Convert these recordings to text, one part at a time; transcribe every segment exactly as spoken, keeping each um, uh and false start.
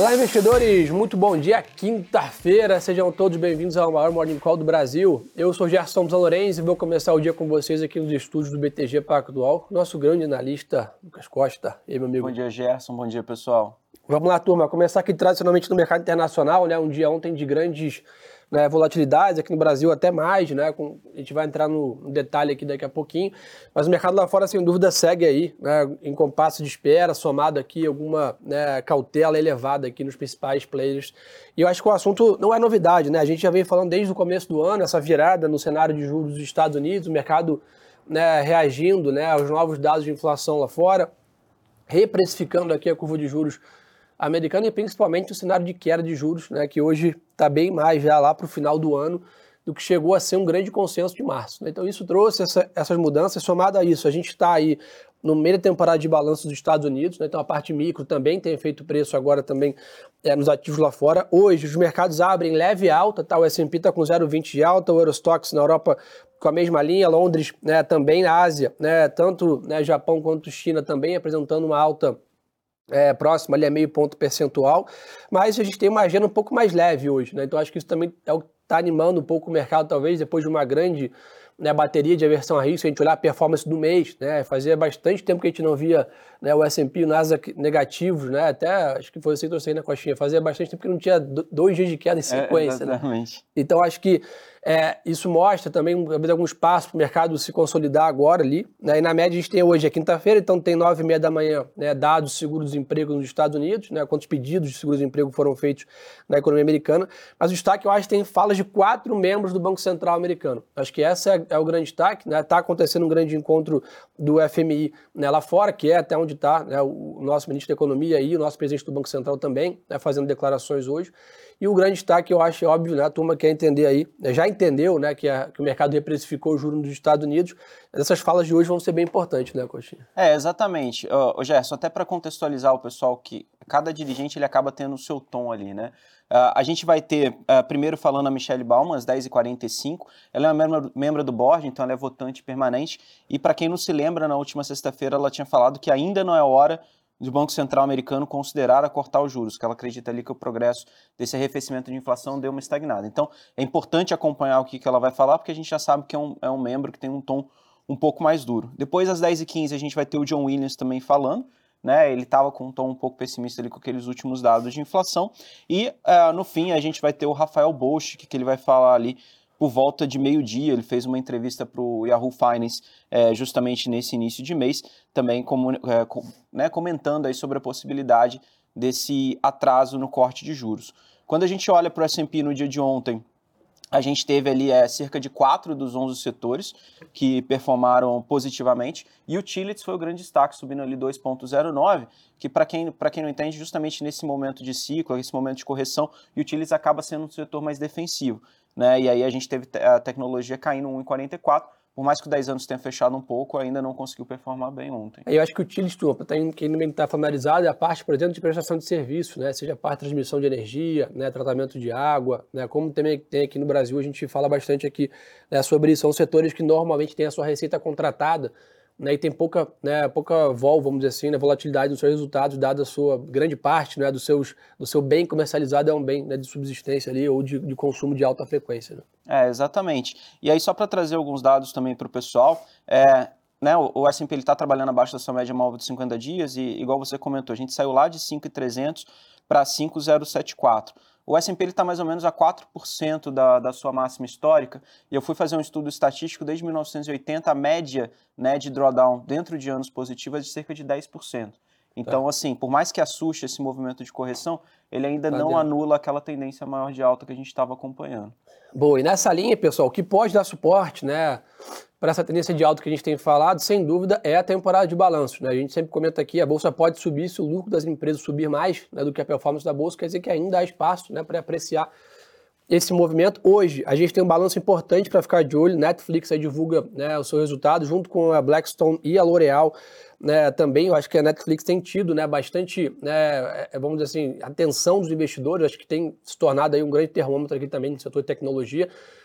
Olá, investidores! Muito bom dia, quinta-feira. Sejam todos bem-vindos ao maior Morning Call do Brasil. Eu sou Gerson Zalorenz e vou começar o dia com vocês aqui nos estúdios do B T G Pactual. Nosso grande analista, Lucas Costa. E aí, meu amigo? Bom dia, Gerson. Bom dia, pessoal. Vamos lá, turma. Começar aqui tradicionalmente no mercado internacional, né? Um dia ontem de grandes, né, volatilidades, aqui no Brasil até mais, né? Com, a gente vai entrar no, no detalhe aqui daqui a pouquinho. Mas o mercado lá fora, sem dúvida, segue aí, né? Em compasso de espera, somado aqui alguma, né, cautela elevada aqui nos principais players. E eu acho que o assunto não é novidade, né? A gente já vem falando desde o começo do ano, essa virada no cenário de juros dos Estados Unidos, o mercado, né, reagindo, né, aos novos dados de inflação lá fora, reprecificando aqui a curva de juros americana e principalmente o cenário de queda de juros, né, que hoje está bem mais já lá para o final do ano do que chegou a ser um grande consenso de março, né? Então isso trouxe essa, essas mudanças. Somado a isso, a gente está aí no meio da temporada de balanço dos Estados Unidos, né? Então a parte micro também tem feito preço agora também é, nos ativos lá fora. Hoje os mercados abrem leve alta, tá? O S and P está com zero vírgula vinte de alta, o Eurostoxx na Europa com a mesma linha, Londres, né, também na Ásia, né, tanto, né, Japão quanto China também apresentando uma alta É, próximo ali a meio ponto percentual, mas a gente tem uma agenda um pouco mais leve hoje, né? Então acho que isso também é o que está animando um pouco o mercado, talvez depois de uma grande, né, bateria de aversão a risco. Se a gente olhar a performance do mês, né, fazia bastante tempo que a gente não via, né, o S and P e o Nasdaq negativos, né, até acho que foi você que trouxe aí na coxinha, fazia bastante tempo que não tinha dois dias de queda em sequência. É, exatamente. Né? Então acho que é, isso mostra também talvez alguns passos para o mercado se consolidar agora ali, né? E na média a gente tem hoje, é quinta-feira, então tem nove e meia da manhã, né, dados de seguro-desemprego nos Estados Unidos, né, quantos pedidos de seguro-desemprego foram feitos na economia americana, mas o destaque eu acho que tem falas de quatro membros do Banco Central americano. Acho que esse é, é o grande destaque, né? Está acontecendo um grande encontro do F M I, né, lá fora, que é até onde está, né, o nosso ministro da Economia e o nosso presidente do Banco Central também, né, fazendo declarações hoje. E o grande destaque, eu acho, é óbvio, né, a turma quer entender aí, né, já entendeu, né, que, a, que o mercado reprecificou o juro dos Estados Unidos. Essas falas de hoje vão ser bem importantes, né, Coxinha? É, exatamente. Ô, Gerson, até para contextualizar o pessoal, que cada dirigente ele acaba tendo o seu tom ali, né? Uh, a gente vai ter, uh, primeiro falando a Michelle Bowman, às dez e quarenta e cinco, ela é uma membro, membro do board, então ela é votante permanente, e para quem não se lembra, na última sexta-feira ela tinha falado que ainda não é hora do Banco Central americano considerar a cortar os juros, que ela acredita ali que o progresso desse arrefecimento de inflação deu uma estagnada. Então, é importante acompanhar o que, que ela vai falar, porque a gente já sabe que é um, é um membro que tem um tom um pouco mais duro. Depois, às dez e quinze, a gente vai ter o John Williams também falando, né? Ele estava com um tom um pouco pessimista ali com aqueles últimos dados de inflação. E, uh, no fim, a gente vai ter o Rafael Bosch, que, que ele vai falar ali por volta de meio-dia. Ele fez uma entrevista para o Yahoo Finance é, justamente nesse início de mês, também como, é, com, né, comentando aí sobre a possibilidade desse atraso no corte de juros. Quando a gente olha para o S and P no dia de ontem, a gente teve ali é, cerca de quatro dos onze setores que performaram positivamente, e o Utilities foi o grande destaque, subindo ali dois vírgula zero nove, que para quem, para quem não entende, justamente nesse momento de ciclo, esse momento de correção, o Utilities acaba sendo um setor mais defensivo, né? E aí a gente teve a tecnologia caindo um vírgula quarenta e quatro, por mais que o dez anos tenha fechado um pouco, ainda não conseguiu performar bem ontem. Eu acho que o Utilities, quem não está familiarizado, é a parte, por exemplo, de prestação de serviço, né? Seja a parte de transmissão de energia, né? Tratamento de água, né? Como também tem aqui no Brasil, a gente fala bastante aqui, né, sobre isso. São setores que normalmente têm a sua receita contratada, né, e tem pouca, né, pouca vol, vamos dizer assim, né, volatilidade nos seus resultados, dada a sua grande parte, né, dos seus, do seu bem comercializado é um bem, né, de subsistência ali, ou de, de consumo de alta frequência. Né? É, exatamente. E aí, só para trazer alguns dados também para o pessoal, é, né, o, o S and P está trabalhando abaixo da sua média móvel de cinquenta dias, e igual você comentou, a gente saiu lá de cinco mil e trezentos para cinco mil setenta e quatro. O S and P está mais ou menos a quatro por cento da, da sua máxima histórica, e eu fui fazer um estudo estatístico desde mil novecentos e oitenta, a média, né, de drawdown dentro de anos positivos é de cerca de dez por cento. Então, tá. assim, por mais que assuste esse movimento de correção, ele ainda tá não dentro. anula aquela tendência maior de alta que a gente estava acompanhando. Boa, e nessa linha, pessoal, o que pode dar suporte, né, para essa tendência de alta que a gente tem falado, sem dúvida, é a temporada de balanços, né? A gente sempre comenta aqui, a bolsa pode subir se o lucro das empresas subir mais, né, do que a performance da bolsa, quer dizer que ainda há espaço, né, para apreciar esse movimento. Hoje, a gente tem um balanço importante para ficar de olho. Netflix aí divulga, né, o seu resultado, junto com a Blackstone e a L'Oréal, né, também. Eu acho que a Netflix tem tido, né, bastante, né, vamos dizer assim, atenção dos investidores. Acho que tem se tornado aí um grande termômetro aqui também no setor de tecnologia.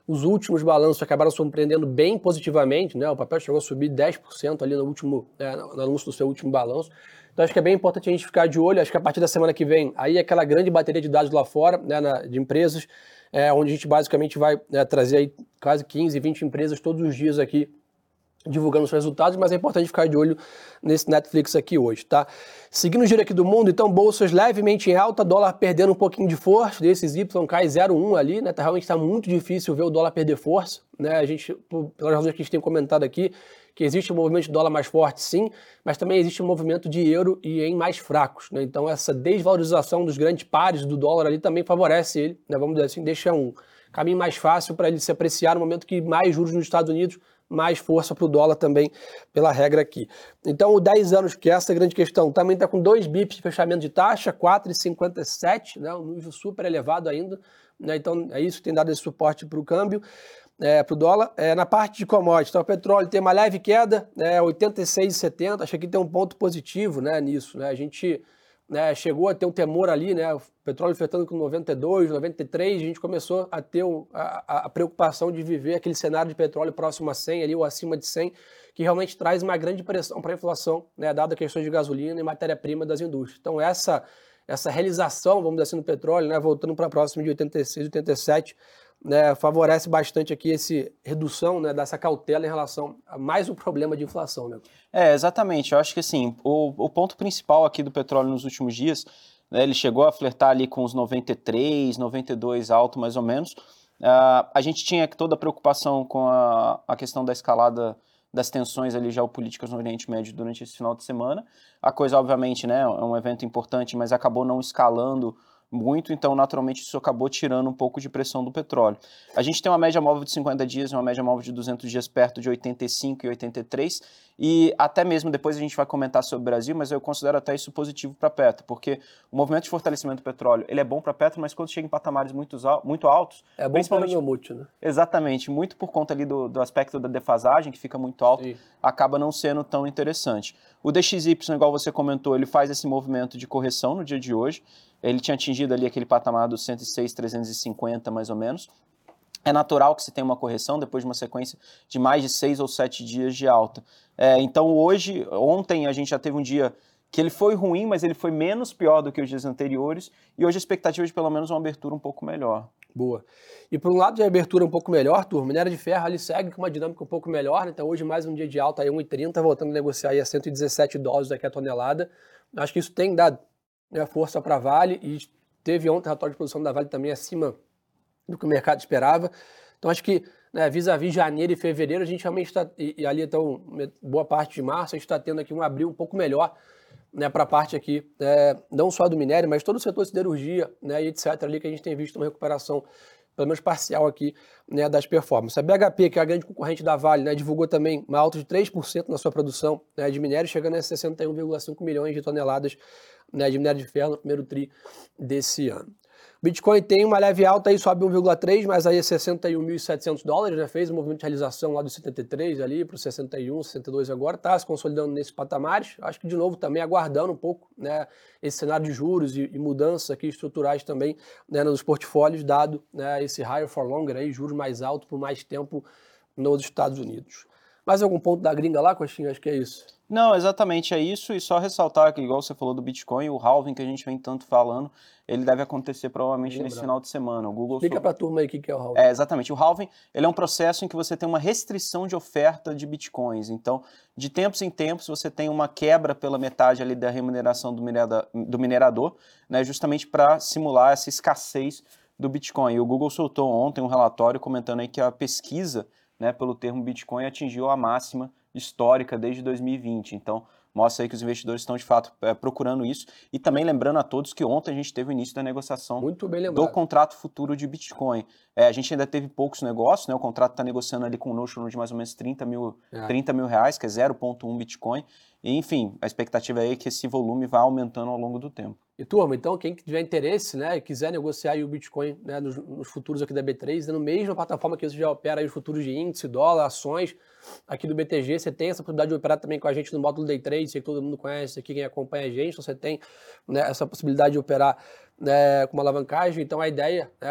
Os últimos balanços acabaram surpreendendo bem positivamente, né? O papel chegou a subir dez por cento ali no último, é, no anúncio do seu último balanço. Então acho que é bem importante a gente ficar de olho. Acho que a partir da semana que vem, aí é aquela grande bateria de dados lá fora, né, na, de empresas, é, onde a gente basicamente vai é, trazer aí quase quinze, vinte empresas todos os dias aqui divulgando os resultados, mas é importante ficar de olho nesse Netflix aqui hoje, tá? Seguindo o giro aqui do mundo, então, bolsas levemente em alta, dólar perdendo um pouquinho de força, desses Y cai zero vírgula um ali, né? Tá, realmente está muito difícil ver o dólar perder força, né? A gente, por, pelas razões que a gente tem comentado aqui, que existe um movimento de dólar mais forte, sim, mas também existe um movimento de euro e em mais fracos, né? Então, essa desvalorização dos grandes pares do dólar ali também favorece ele, né? Vamos dizer assim, deixa um caminho mais fácil para ele se apreciar no momento que mais juros nos Estados Unidos, mais força para o dólar também, pela regra aqui. Então, o dez anos, que é essa grande questão, também está com dois bips de fechamento de taxa, quatro vírgula cinquenta e sete, né, um nível super elevado ainda. Né, então, é isso que tem dado esse suporte para o câmbio, é, para o dólar. É, na parte de commodities, então, o petróleo tem uma leve queda, né, oitenta e seis vírgula setenta, acho que aqui tem um ponto positivo, né, nisso. Né, a gente... Né, chegou a ter um temor ali, né, o petróleo flertando com noventa e dois, noventa e três, a gente começou a ter o, a, a preocupação de viver aquele cenário de petróleo próximo a cem, ali, ou acima de cem, que realmente traz uma grande pressão para a inflação, né, dada questões de gasolina e matéria-prima das indústrias. Então essa, essa realização, vamos dizer assim, do petróleo, né, voltando para próximo de oitenta e seis, oitenta e sete, né, favorece bastante aqui essa redução, né, dessa cautela em relação a mais um problema de inflação. Né? É, exatamente. Eu acho que assim, o, o ponto principal aqui do petróleo nos últimos dias, né, ele chegou a flertar ali com os noventa e três, noventa e dois alto mais ou menos. Uh, a gente tinha toda a preocupação com a, a questão da escalada das tensões ali geopolíticas no Oriente Médio durante esse final de semana. A coisa, obviamente, né, é um evento importante, mas acabou não escalando muito, então naturalmente isso acabou tirando um pouco de pressão do petróleo. A gente tem uma média móvel de cinquenta dias e uma média móvel de duzentos dias perto de oitenta e cinco e oitenta e três, e até mesmo depois a gente vai comentar sobre o Brasil, mas eu considero até isso positivo para Petro, porque o movimento de fortalecimento do petróleo, ele é bom para Petro, mas quando chega em patamares muito, muito altos... É bom para o meu mútil, né? Exatamente, muito por conta ali do, do aspecto da defasagem, que fica muito alto, Sim. acaba não sendo tão interessante. O D X Y, igual você comentou, ele faz esse movimento de correção no dia de hoje. Ele tinha atingido ali aquele patamar dos cento e seis, trezentos e cinquenta mais ou menos. É natural que se tenha uma correção depois de uma sequência de mais de seis ou sete dias de alta. É, então hoje, ontem a gente já teve um dia que ele foi ruim, mas ele foi menos pior do que os dias anteriores, e hoje a expectativa é de pelo menos uma abertura um pouco melhor. Boa. E por um lado de abertura um pouco melhor, turma, minério de ferro ali segue com uma dinâmica um pouco melhor, né? Então hoje mais um dia de alta aí, um e trinta, voltando a negociar aí a cento e dezessete dólares daqui a tonelada. Acho que isso tem dado, né, força para a Vale, e teve ontem relatório de produção da Vale também acima do que o mercado esperava. Então acho que, né, vis-a-vis janeiro e fevereiro, a gente realmente está, e, e ali então boa parte de março, a gente está tendo aqui um abril um pouco melhor, né, para a parte aqui, é, não só do minério, mas todo o setor de siderurgia, né, e etcétera, ali que a gente tem visto uma recuperação, pelo menos parcial aqui, né, das performances. A B H P, que é a grande concorrente da Vale, né, divulgou também uma alta de três por cento na sua produção, né, de minério, chegando a sessenta e um vírgula cinco milhões de toneladas, né, de minério de ferro no primeiro tri desse ano. O Bitcoin tem uma leve alta aí, sobe um vírgula três, mas aí é sessenta e um mil e setecentos dólares, né? Fez um movimento de realização lá dos setenta e três ali para os sessenta e um, sessenta e dois agora, está se consolidando nesses patamares. Acho que de novo também aguardando um pouco, né, esse cenário de juros e, e mudanças aqui estruturais também, né, nos portfólios, dado, né, esse higher for longer aí, juros mais altos por mais tempo nos Estados Unidos. Mais algum ponto da gringa lá, Coxinha? Acho que é isso. Não, exatamente, é isso, e só ressaltar que, igual você falou do Bitcoin, o halving que a gente vem tanto falando, ele deve acontecer provavelmente nesse final de semana. O Google Explica só... para a turma aí o que é o halving. É, exatamente, o halving, ele é um processo em que você tem uma restrição de oferta de Bitcoins, então, de tempos em tempos, você tem uma quebra pela metade ali da remuneração do, minerada, do minerador, né, justamente para simular essa escassez do Bitcoin. E o Google soltou ontem um relatório comentando aí que a pesquisa, né, pelo termo Bitcoin atingiu a máxima histórica desde dois mil e vinte, então mostra aí que os investidores estão de fato é, procurando isso, e também lembrando a todos que ontem a gente teve o início da negociação Muito bem do contrato futuro de Bitcoin. É, a gente ainda teve poucos negócios, né, o contrato está negociando ali com um notional de mais ou menos trinta mil, é. trinta mil reais, que é zero vírgula um Bitcoin, e enfim, a expectativa é que esse volume vá aumentando ao longo do tempo. E turma, então quem tiver interesse, né, e quiser negociar aí o Bitcoin, né, nos, nos futuros aqui da B três, né, no mesmo plataforma que você já opera aí os futuros de índice, dólar, ações, aqui do B T G, você tem essa possibilidade de operar também com a gente no módulo Day Trade, sei que todo mundo conhece aqui, quem acompanha a gente, então você tem, né, essa possibilidade de operar, né, com uma alavancagem. Então a ideia é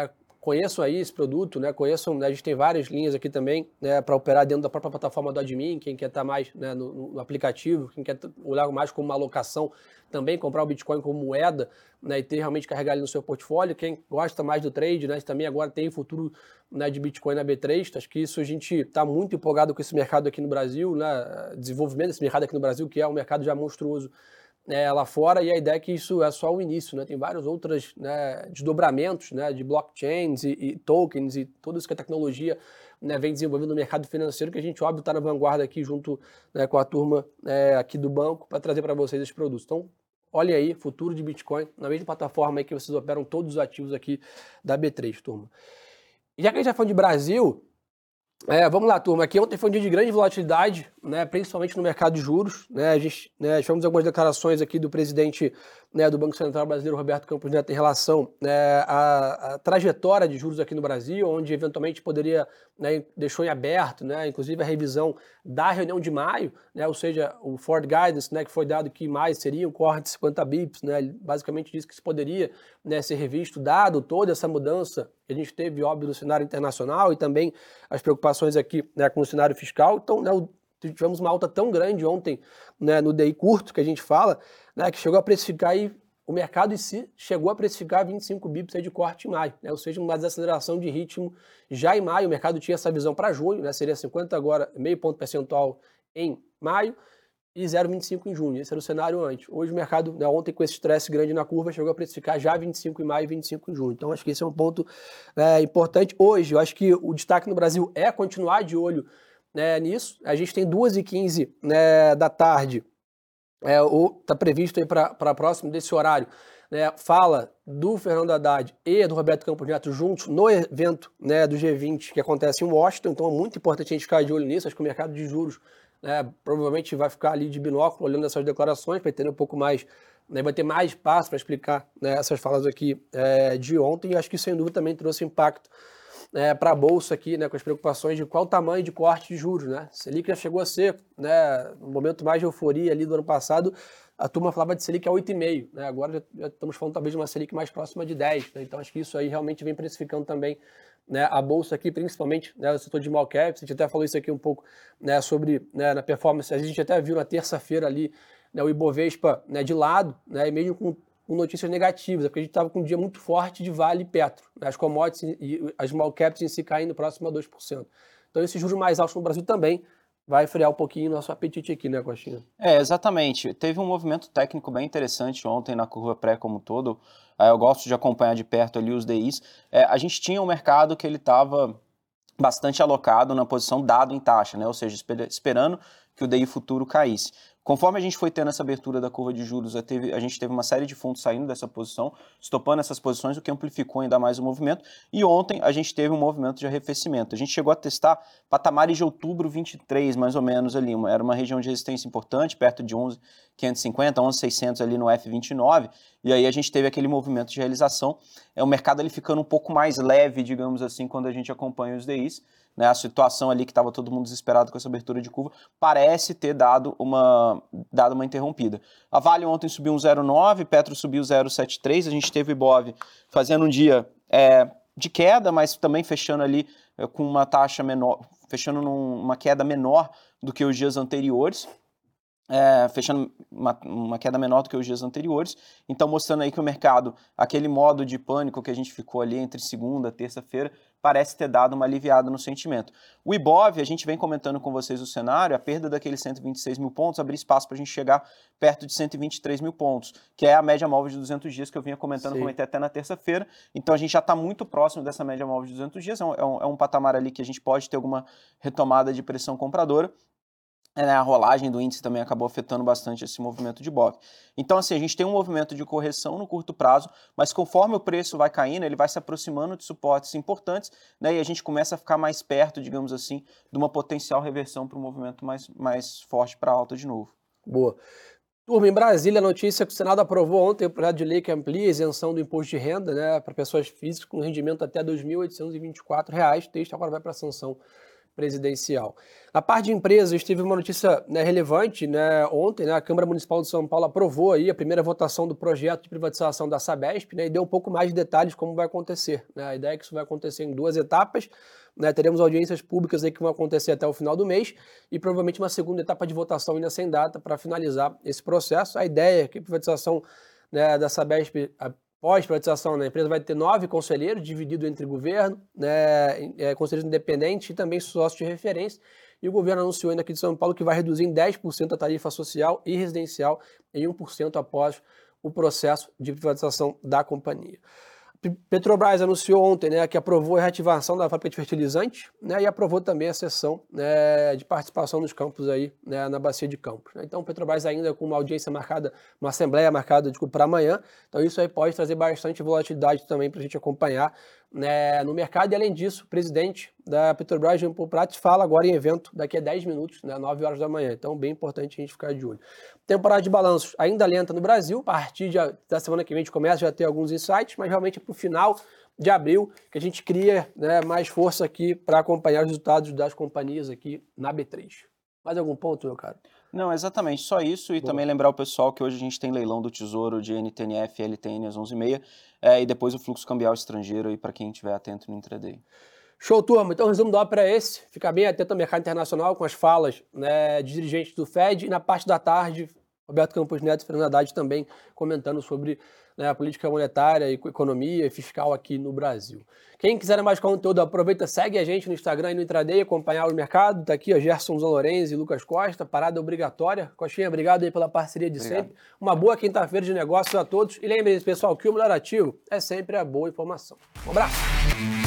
conheçam aí esse produto, né? Conheçam, né? A gente tem várias linhas aqui também, né? Para operar dentro da própria plataforma do admin, quem quer estar mais, né? no, no aplicativo, quem quer olhar mais como uma alocação, também comprar o Bitcoin como moeda, né? E ter realmente carregar ele no seu portfólio. Quem gosta mais do trade, né? Também agora tem futuro, né? De Bitcoin na B três. Acho que isso a gente está muito empolgado com esse mercado aqui no Brasil, né? Desenvolvimento desse mercado aqui no Brasil, que é um mercado já monstruoso, É, lá fora, e a ideia é que isso é só o início, né? Tem vários outros, né, desdobramentos, né, de blockchains e, e tokens e tudo isso que a tecnologia, né, vem desenvolvendo no mercado financeiro, que a gente, óbvio, está na vanguarda aqui junto, né, com a turma é, aqui do banco para trazer para vocês esses produtos. Então, olhem aí, futuro de Bitcoin, na mesma plataforma aí que vocês operam todos os ativos aqui da B três, turma. E já que a gente já falou de Brasil, É, vamos lá, turma. Aqui ontem foi um dia de grande volatilidade, né, principalmente no mercado de juros. Né, a gente, né, tivemos algumas declarações aqui do presidente, né, do Banco Central Brasileiro, Roberto Campos Neto, em relação, né, à, à trajetória de juros aqui no Brasil, onde eventualmente poderia, né, deixou em aberto, né, inclusive a revisão da reunião de maio, né, ou seja, o Forward Guidance, né, que foi dado que mais seria um corte de cinquenta bips, né, ele basicamente disse que isso poderia, né, ser revisto, dado toda essa mudança que a gente teve, óbvio, no cenário internacional e também as preocupações aqui, né, com o cenário fiscal. Então, né, tivemos uma alta tão grande ontem, né, no D I curto, que a gente fala, né, que chegou a precificar aí, o mercado em si chegou a precificar vinte e cinco bips aí de corte em maio, né, ou seja, uma desaceleração de ritmo já em maio. O mercado tinha essa visão para junho, né, seria cinquenta agora, meio ponto percentual em maio, e zero vírgula vinte e cinco em junho. Esse era o cenário antes. Hoje o mercado, né, ontem com esse estresse grande na curva, chegou a precificar já vinte e cinco em maio e vinte e cinco em junho. Então acho que esse é um ponto é, importante. Hoje, eu acho que o destaque no Brasil é continuar de olho, né, nisso. A gente tem duas e quinze, né, da tarde, é, está previsto aí para próximo desse horário, né, fala do Fernando Haddad e do Roberto Campos Neto juntos no evento, né, do G vinte que acontece em Washington. Então é muito importante a gente ficar de olho nisso. Acho que o mercado de juros, né, provavelmente vai ficar ali de binóculo olhando essas declarações para entender um pouco mais, né, vai ter mais espaço para explicar, né, essas falas aqui é, de ontem. E acho que sem dúvida também trouxe impacto é, para a Bolsa aqui, né, com as preocupações de qual o tamanho de corte de juros. Né? Selic já chegou a ser, né, no momento mais de euforia ali do ano passado, a turma falava de Selic a oito vírgula cinco, né? Agora já, já estamos falando talvez de uma Selic mais próxima de dez, né? Então acho que isso aí realmente vem precificando também, né, a Bolsa aqui, principalmente, né, o setor de small caps. A gente até falou isso aqui um pouco, né, sobre, né, na performance. A gente até viu na terça-feira ali, né, o Ibovespa, né, de lado, né, e mesmo com, com notícias negativas, porque a gente estava com um dia muito forte de Vale e Petro, né, as commodities e as small caps em si caindo próximo a dois por cento. Então esses juros mais altos no Brasil também vai frear um pouquinho o nosso apetite aqui, né, Coxinha? É, exatamente. Teve um movimento técnico bem interessante ontem na curva pré como um todo. É, eu gosto de acompanhar de perto ali os D Is. É, a gente tinha um mercado que ele estava bastante alocado na posição dado em taxa, né? Ou seja, esper- esperando que o D I futuro caísse. Conforme a gente foi tendo essa abertura da curva de juros, a, teve, a gente teve uma série de fundos saindo dessa posição, estopando essas posições, o que amplificou ainda mais o movimento. E ontem a gente teve um movimento de arrefecimento. A gente chegou a testar patamares de outubro vinte e três, mais ou menos ali. Uma, era uma região de resistência importante, perto de onze mil quinhentos e cinquenta, onze mil e seiscentos ali no F vinte e nove. E aí a gente teve aquele movimento de realização. É o mercado ali ficando um pouco mais leve, digamos assim, quando a gente acompanha os D Is. Né, a situação ali que estava todo mundo desesperado com essa abertura de curva parece ter dado uma, dado uma interrompida. A Vale ontem subiu um zero vírgula nove, Petro subiu zero vírgula setenta e três, a gente teve o Ibov fazendo um dia é, de queda, mas também fechando ali é, com uma taxa menor, fechando numa queda menor do que os dias anteriores. É, fechando uma, uma queda menor do que os dias anteriores, então mostrando aí que o mercado, aquele modo de pânico que a gente ficou ali entre segunda e terça-feira, parece ter dado uma aliviada no sentimento. O Ibov, a gente vem comentando com vocês o cenário, a perda daqueles cento e vinte e seis mil pontos abrir espaço para a gente chegar perto de cento e vinte e três mil pontos, que é a média móvel de duzentos dias que eu vinha comentando, Sim. comentei até na terça-feira, então a gente já está muito próximo dessa média móvel de duzentos dias, é um, é, um, é um patamar ali que a gente pode ter alguma retomada de pressão compradora. É, né, a rolagem do índice também acabou afetando bastante esse movimento de Ibov. Então, assim, a gente tem um movimento de correção no curto prazo, mas conforme o preço vai caindo, ele vai se aproximando de suportes importantes, né, e a gente começa a ficar mais perto, digamos assim, de uma potencial reversão para um movimento mais, mais forte para alta de novo. Boa. Turma, em Brasília, a notícia é que o Senado aprovou ontem o projeto de lei que amplia a isenção do imposto de renda, né, para pessoas físicas com rendimento até dois mil oitocentos e vinte e quatro reais. O texto agora vai para a sanção presidencial. Na parte de empresas, teve uma notícia, né, relevante, né, ontem, né, a Câmara Municipal de São Paulo aprovou aí a primeira votação do projeto de privatização da Sabesp, né, e deu um pouco mais de detalhes como vai acontecer, né. A ideia é que isso vai acontecer em duas etapas, né, teremos audiências públicas aí que vão acontecer até o final do mês e provavelmente uma segunda etapa de votação ainda sem data para finalizar esse processo. A ideia é que a privatização, né, da Sabesp, pós-privatização, né, a empresa vai ter nove conselheiros, dividido entre governo, né, é, conselheiros independentes e também sócios de referência. E o governo anunciou ainda aqui de São Paulo que vai reduzir em dez por cento a tarifa social e residencial em um por cento após o processo de privatização da companhia. Petrobras anunciou ontem, né, que aprovou a reativação da fábrica de fertilizantes, né, e aprovou também a cessão, né, de participação nos campos aí, né, na bacia de Campos. Então, Petrobras ainda com uma audiência marcada, uma assembleia marcada para amanhã. Então, isso aí pode trazer bastante volatilidade também para a gente acompanhar, né, no mercado. E além disso, o presidente da Petrobras, Jean Paul Prats, fala agora em evento daqui a dez minutos, né, nove horas da manhã. Então, bem importante a gente ficar de olho. Temporada de balanços ainda lenta no Brasil. A partir de, da semana que vem a gente começa já a ter alguns insights, mas realmente é para o final de abril que a gente cria, né, mais força aqui para acompanhar os resultados das companhias aqui na B três. Mais algum ponto, meu caro? Não, exatamente, só isso. E Boa. Também lembrar o pessoal que hoje a gente tem leilão do Tesouro de N T N F e L T N às onze e meia, é, e depois o fluxo cambial estrangeiro aí para quem estiver atento no intraday. Show, turma. Então o resumo da ópera é esse. Ficar bem atento ao mercado internacional com as falas, né, de dirigentes do Fed. E na parte da tarde, Roberto Campos Neto e Fernando Haddad também comentando sobre, né, a política monetária e economia e fiscal aqui no Brasil. Quem quiser mais conteúdo, aproveita, segue a gente no Instagram e no Intraday, acompanhar o mercado. Tá aqui, ó, Gerson Zalorenzi e Lucas Costa, parada obrigatória. Coxinha, obrigado aí pela parceria de obrigado. Sempre. Uma boa quinta-feira de negócios a todos. E lembrem-se, pessoal, que o melhor ativo é sempre a boa informação. Um abraço!